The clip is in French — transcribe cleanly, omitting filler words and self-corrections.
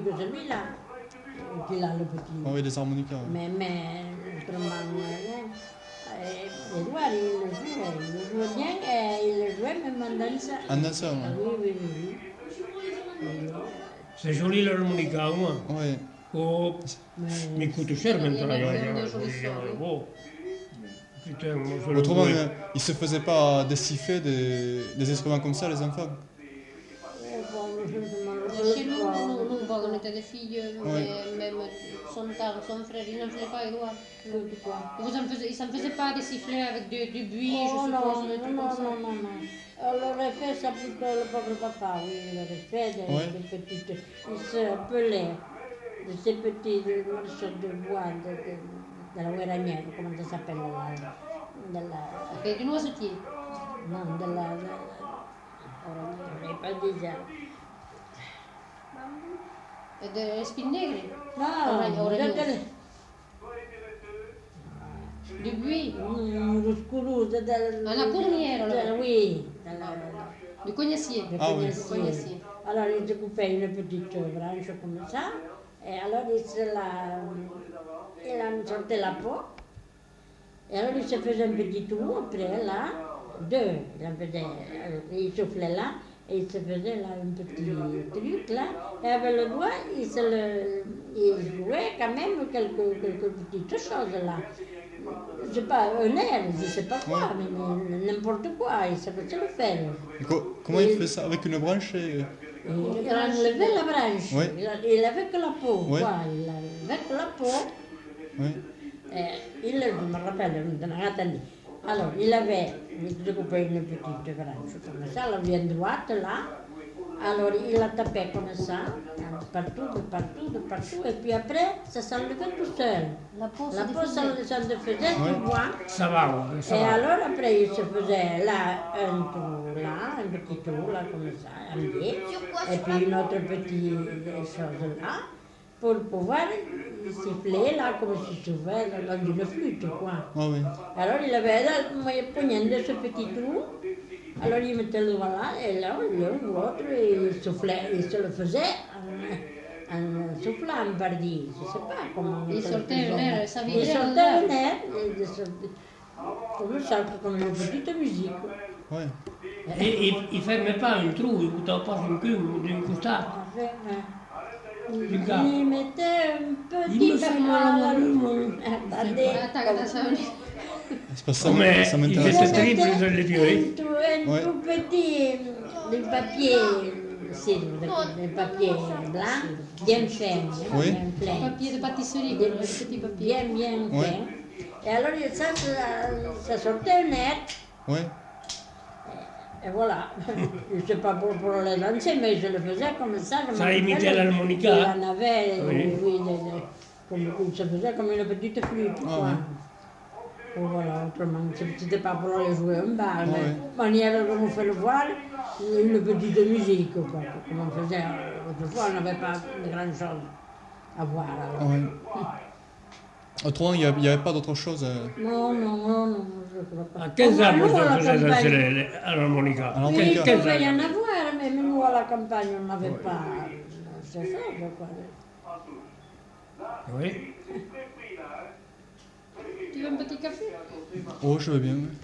que celui-là, qu'il a le petit. Ah oui, des harmonicas. Ouais. Mais autrement, Edouard, il le jouait bien et il le jouait même en dansant. En dansant, ouais. Oui, oui, oui. C'est joli l'harmonica, moi. Ouais. Oh, mais coûte cher maintenant. Bon. Putain, moi je le Autrement, vois. ils se faisaient pas décifrer des instruments comme ça, les enfants. Chez nous, on était des filles, mais même son frère, il n'en faisait pas, Edouard. Il s'en faisait pas des sifflets avec du buis, je suppose, des trucs comme ça. Non. On l'aurait fait ça plutôt le pauvre papa, oui, il aurait fait des petites. Il se appelait de ces petits morceaux de bois de la Guéranière, comment ça s'appelle de la. Avec du noisetier. Non, de la. Je n'ai pas dit ça. Et de spine nègre. Non, Du buis. lo scuro La cournière, oui, du cognacier. Ah oui. Du cognacier. Alors il découpait une petite branche comme ça, et alors il en sortait la peau, et alors il se faisait un petit trou après là, deux, il soufflait là, et il se faisait là un petit truc là, et avec le doigt, il jouait quand même quelques petites choses là. Je sais pas, un air, je sais pas quoi, mais n'importe quoi, il savait le faire. Comment il fait ça? Avec une branche Il enlevait la branche, Oui. il avait que la peau, Oui. quoi, il avait que la peau. Oui. Je me rappelle maintenant, attendez. Alors, il découpait une petite branche comme ça, la vient droite là. Alors, il la tapait comme ça, partout, et puis après, ça s'enlevait tout seul. La peau, La peau, ça se faisait du bois. Ça va, ça Et va. alors, après, il se faisait là, un trou là, un petit trou là, comme ça, un biais, et puis une autre petite chose là, pour pouvoir siffler là, comme si se faisait dans une flûte, quoi. Ah oui. Alors, il avait là, poignant de ce petit trou, alors il mettait le doigt là, et là, l'un ou l'autre, il soufflait, il se le faisait en soufflant, on va dire, je ne sais pas comment. Il sortait un air, ça Il vibrait dans sortait un l'air. air, comme ça, comme une petite musique. Ouais. Et il ne fermait pas un trou, il ne pas une queue d'un côté. Il mettait un Il petit me fait mal à moi. Attendez. Attends, C'est pas ça, Mais ça il m'intéresse. était ça. terrible, je l'ai dit. Un Ouais. tout petit du papier, c'est du papier blanc, bien fin, Oui. bien plein. papier de pâtisserie, Des le petit papier. bien Ouais. fin. Et alors ça sortait un air, Ouais. et voilà. Je ne sais pas pour les lancer, mais je le faisais comme ça. je Ça me imitait rappelle. l'harmonica. Il en avait, Oui. comme ça faisait comme une petite flûte, Ah quoi. ouais. Voilà, autrement, c'était pas pour aller jouer un bar, Ouais. mais manière dont on fait le voir, une petite musique, quoi. Comme on faisait autrefois, on n'avait pas de grand chose à voir. Alors. Ouais. Autrement, il n'y avait pas d'autre chose. Non, je crois pas. À 15 ans, moi, Nous, à la je faisais danser campagne, à l'harmonica. Alors, oui, quel il cas pouvait y en avoir, mais nous, à la campagne, on n'avait pas ces choses, quoi. Oui. Tu veux un petit café? Oh, je veux bien. Ouais.